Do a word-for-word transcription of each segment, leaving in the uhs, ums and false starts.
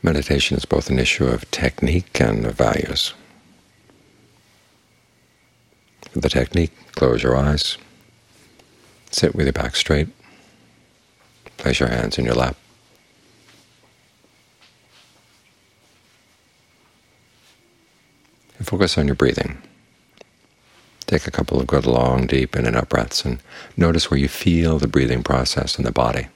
Meditation is both an issue of technique and of values. For the technique, close your eyes, sit with your back straight, place your hands in your lap. And focus on your breathing. Take a couple of good long, deep in and out breaths and notice where you feel the breathing process in the body.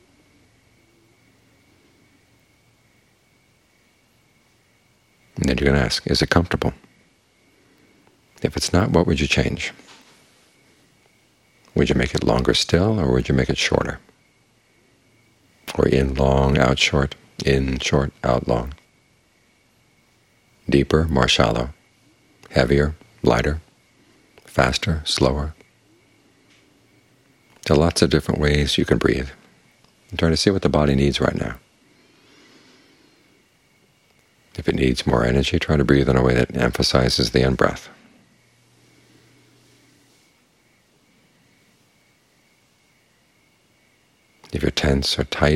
And then you're going to ask, is it comfortable? If it's not, what would you change? Would you make it longer still, or would you make it shorter? Or in long, out short, in short, out long? Deeper, more shallow? Heavier, lighter? Faster, slower? There are lots of different ways you can breathe. And try to see what the body needs right now. If it needs more energy, try to breathe in a way that emphasizes the in-breath. If you're tense or tight,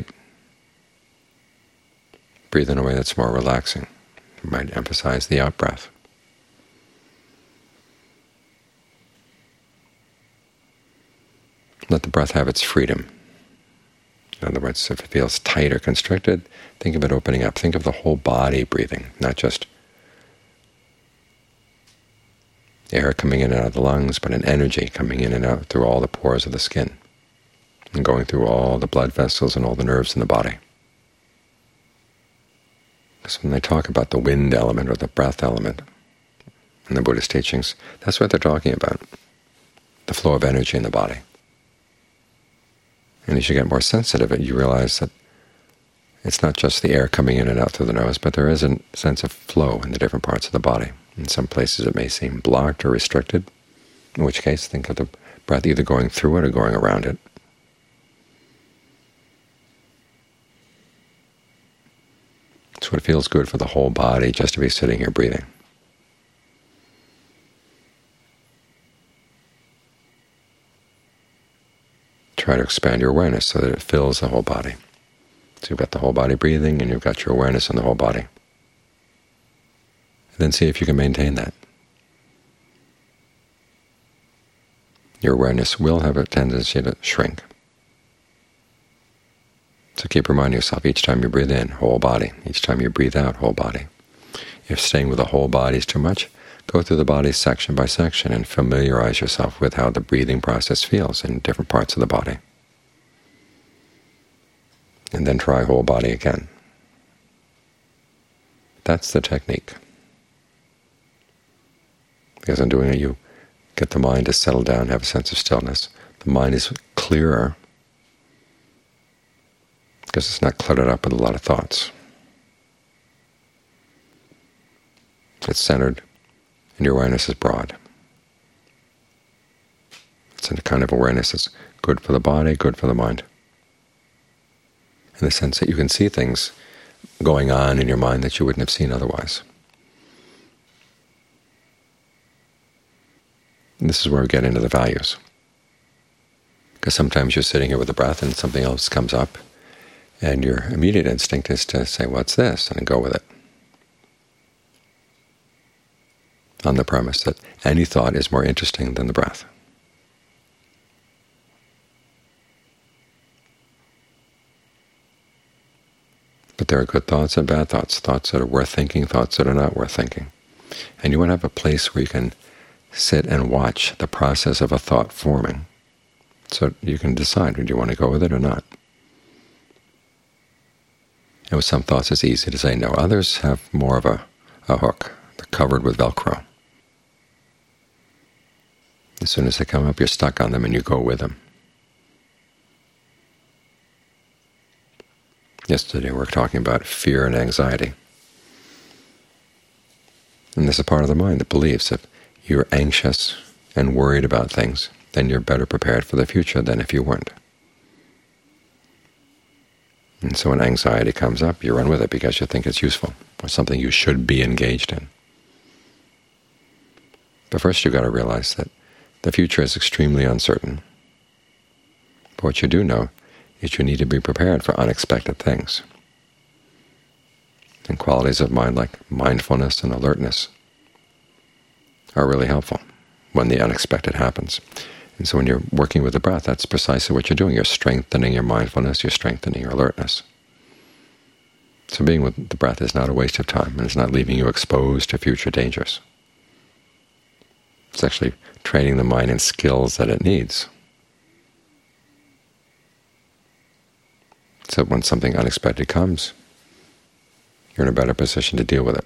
breathe in a way that's more relaxing. You might emphasize the out-breath. Let the breath have its freedom. In other words, if it feels tight or constricted, think of it opening up. Think of the whole body breathing, not just air coming in and out of the lungs, but an energy coming in and out through all the pores of the skin and going through all the blood vessels and all the nerves in the body. Because when they talk about the wind element or the breath element in the Buddhist teachings, that's what they're talking about, the flow of energy in the body. And as you get more sensitive, you realize that it's not just the air coming in and out through the nose, but there is a sense of flow in the different parts of the body. In some places it may seem blocked or restricted, in which case think of the breath either going through it or going around it. So it feels good for the whole body just to be sitting here breathing. Try to expand your awareness so that it fills the whole body. So you've got the whole body breathing, and you've got your awareness in the whole body. And then see if you can maintain that. Your awareness will have a tendency to shrink. So keep reminding yourself each time you breathe in, whole body. Each time you breathe out, whole body. If staying with the whole body is too much, go through the body section by section and familiarize yourself with how the breathing process feels in different parts of the body. And then try whole body again. That's the technique. Because in doing it, you get the mind to settle down, have a sense of stillness. The mind is clearer because it's not cluttered up with a lot of thoughts. It's centered, and your awareness is broad. It's a kind of awareness that's good for the body, good for the mind, in the sense that you can see things going on in your mind that you wouldn't have seen otherwise. And this is where we get into the values. Because sometimes you're sitting here with the breath and something else comes up, and your immediate instinct is to say, what's this? And go with it, on the premise that any thought is more interesting than the breath. But there are good thoughts and bad thoughts, thoughts that are worth thinking, thoughts that are not worth thinking. And you want to have a place where you can sit and watch the process of a thought forming, so you can decide, do you want to go with it or not? And with some thoughts it's easy to say no. Others have more of a, a hook. They're covered with Velcro. As soon as they come up, you're stuck on them and you go with them. Yesterday we were talking about fear and anxiety. And this is part of the mind that believes that if you're anxious and worried about things, then you're better prepared for the future than if you weren't. And so when anxiety comes up, you run with it because you think it's useful or something you should be engaged in. But first you've got to realize that the future is extremely uncertain. But what you do know is you need to be prepared for unexpected things. And qualities of mind like mindfulness and alertness are really helpful when the unexpected happens. And so when you're working with the breath, that's precisely what you're doing. You're strengthening your mindfulness, you're strengthening your alertness. So being with the breath is not a waste of time, and it's not leaving you exposed to future dangers. It's actually training the mind in skills that it needs, so when something unexpected comes, you're in a better position to deal with it.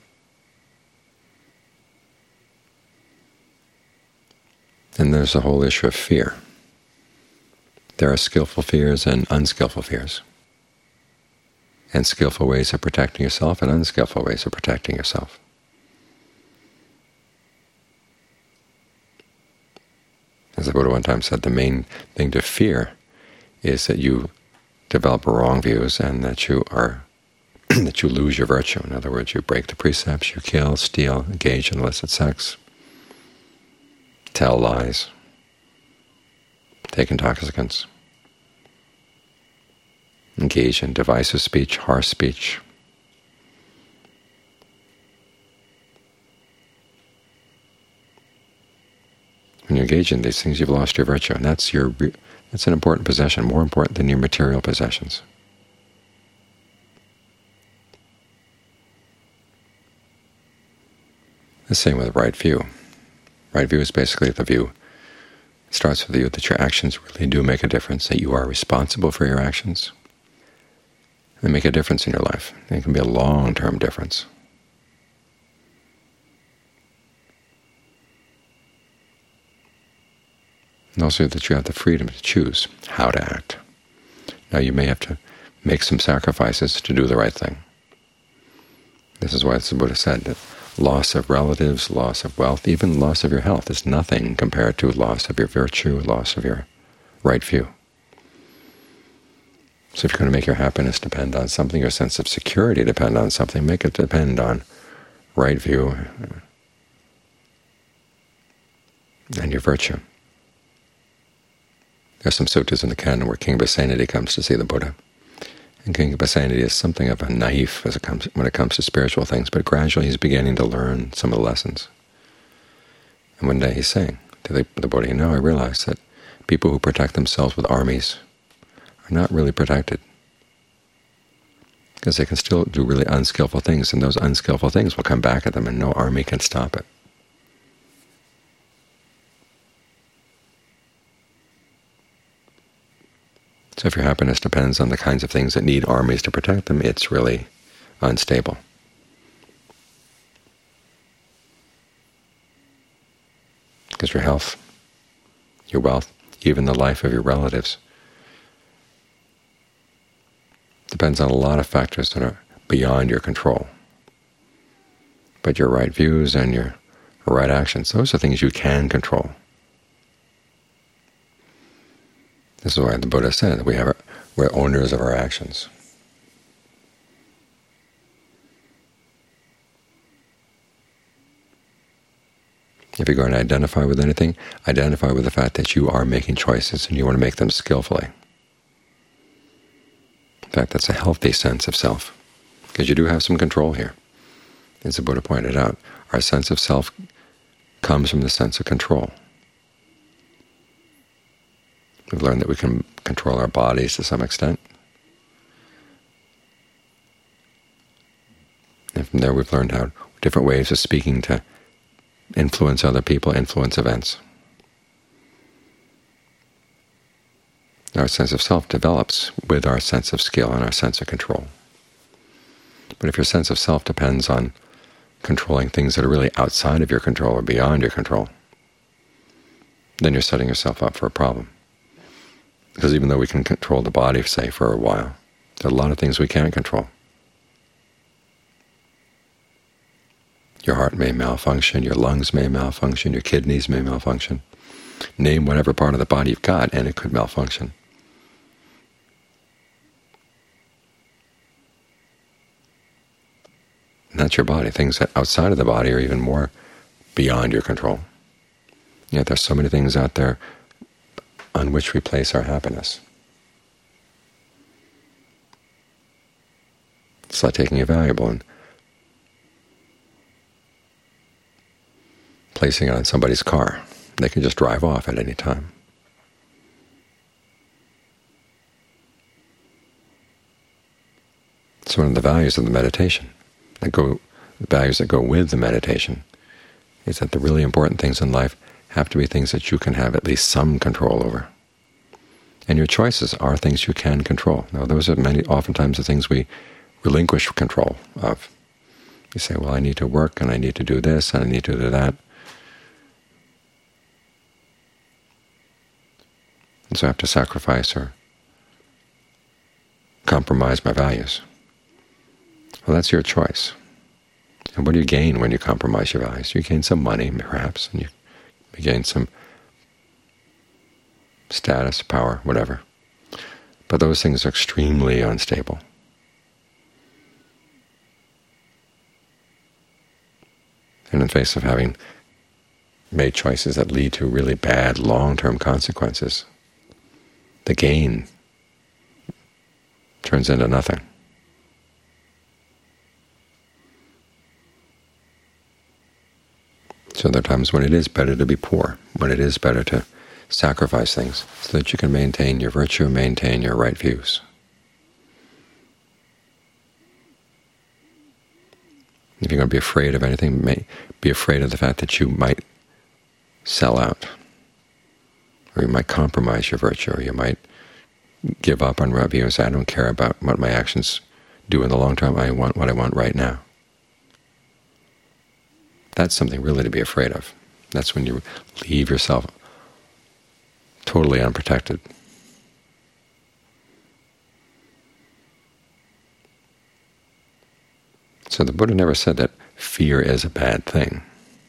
And there's the whole issue of fear. There are skillful fears and unskillful fears, and skillful ways of protecting yourself and unskillful ways of protecting yourself. As the Buddha one time said, the main thing to fear is that you develop wrong views and that you are that you lose your virtue. In other words, you break the precepts, you kill, steal, engage in illicit sex, tell lies, take intoxicants, engage in divisive speech, harsh speech. When you engage in these things, you've lost your virtue, and that's your that's an important possession, more important than your material possessions. The same with right view. Right view is basically the view. It starts with the view that your actions really do make a difference, that you are responsible for your actions. They make a difference in your life. It can be a long-term difference. And also that you have the freedom to choose how to act. Now you may have to make some sacrifices to do the right thing. This is why the Buddha said that loss of relatives, loss of wealth, even loss of your health is nothing compared to loss of your virtue, loss of your right view. So if you're going to make your happiness depend on something, your sense of security depend on something, make it depend on right view and your virtue. There's some suttas in the canon where King Pasenadi comes to see the Buddha. And King Pasenadi is something of a naif as it comes, when it comes to spiritual things, but gradually he's beginning to learn some of the lessons. And one day he's saying to the, the Buddha, you know, I realize that people who protect themselves with armies are not really protected, because they can still do really unskillful things, and those unskillful things will come back at them, and no army can stop it. So if your happiness depends on the kinds of things that need armies to protect them, it's really unstable. Because your health, your wealth, even the life of your relatives depends on a lot of factors that are beyond your control. But your right views and your right actions, those are things you can control. This is why the Buddha said that we have, we're owners of our actions. If you're going to identify with anything, identify with the fact that you are making choices and you want to make them skillfully. In fact, that's a healthy sense of self, because you do have some control here. As the Buddha pointed out, our sense of self comes from the sense of control. We've learned that we can control our bodies to some extent. And from there we've learned how different ways of speaking to influence other people, influence events. Our sense of self develops with our sense of skill and our sense of control. But if your sense of self depends on controlling things that are really outside of your control or beyond your control, then you're setting yourself up for a problem. Because even though we can control the body, say, for a while, there are a lot of things we can't control. Your heart may malfunction, your lungs may malfunction, your kidneys may malfunction. Name whatever part of the body you've got, and it could malfunction. And that's your body. Things that outside of the body are even more beyond your control. Yet there's so many things out there on which we place our happiness. It's like taking a valuable and placing it on somebody's car. They can just drive off at any time. So one of the values of the meditation, that go, the values that go with the meditation, is that the really important things in life have to be things that you can have at least some control over. And your choices are things you can control. Now, those are many, oftentimes the things we relinquish control of. You say, well, I need to work, and I need to do this, and I need to do that. And so I have to sacrifice or compromise my values. Well, that's your choice. And what do you gain when you compromise your values? You gain some money, perhaps, and you gain some status, power, whatever. But those things are extremely unstable. And in the face of having made choices that lead to really bad long-term consequences, the gain turns into nothing. So there are times when it is better to be poor, when it is better to sacrifice things so that you can maintain your virtue, maintain your right views. If you're going to be afraid of anything, may be afraid of the fact that you might sell out, or you might compromise your virtue, or you might give up on right view and say, I don't care about what my actions do in the long term, I want what I want right now. That's something really to be afraid of. That's when you leave yourself totally unprotected. So the Buddha never said that fear is a bad thing.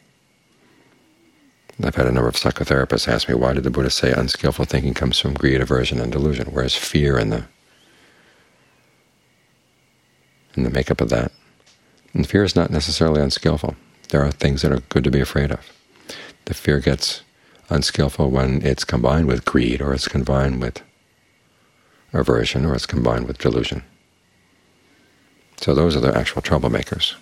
I've had a number of psychotherapists ask me, why did the Buddha say unskillful thinking comes from greed, aversion, and delusion? Where's fear in the in the makeup of that? And fear is not necessarily unskillful. There are things that are good to be afraid of. The fear gets unskillful when it's combined with greed, or it's combined with aversion, or it's combined with delusion. So those are the actual troublemakers.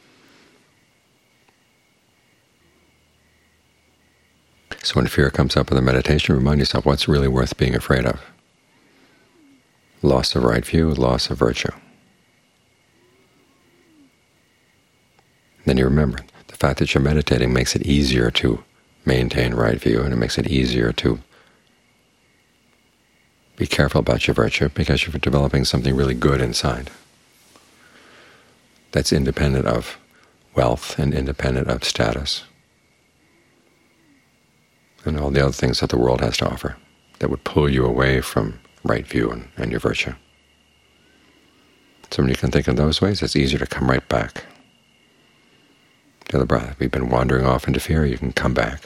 So when fear comes up in the meditation, remind yourself what's really worth being afraid of. Loss of right view, loss of virtue. Then you remember, the fact that you're meditating makes it easier to maintain right view, and it makes it easier to be careful about your virtue because you're developing something really good inside that's independent of wealth and independent of status and all the other things that the world has to offer that would pull you away from right view and, and your virtue. So when you can think in those ways, it's easier to come right back to the breath. If you've been wandering off into fear, you can come back.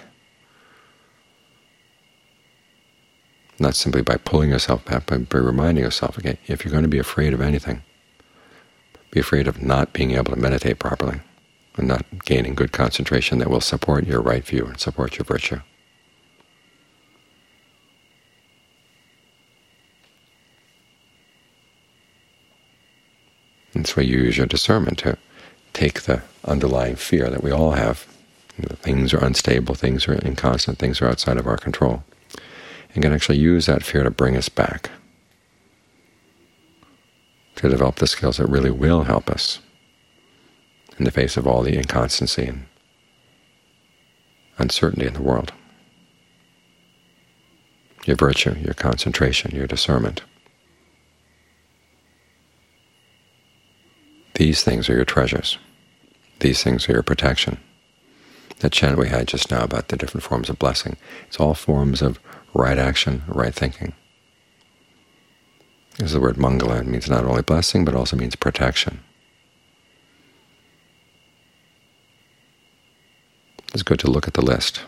Not simply by pulling yourself back, but by reminding yourself again, if you're going to be afraid of anything, be afraid of not being able to meditate properly and not gaining good concentration that will support your right view and support your virtue. And that's why you use your discernment to take the underlying fear that we all have. You know, things are unstable, things are inconstant, things are outside of our control, and can actually use that fear to bring us back, to develop the skills that really will help us in the face of all the inconstancy and uncertainty in the world. Your virtue, your concentration, your discernment. These things are your treasures. These things are your protection. That chant we had just now about the different forms of blessing, it's all forms of right action, right thinking. This is the word mangala. It means not only blessing, but also means protection. It's good to look at the list.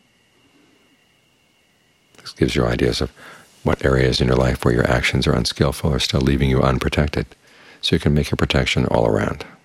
This gives you ideas of what areas in your life where your actions are unskillful or still leaving you unprotected, so you can make your protection all around.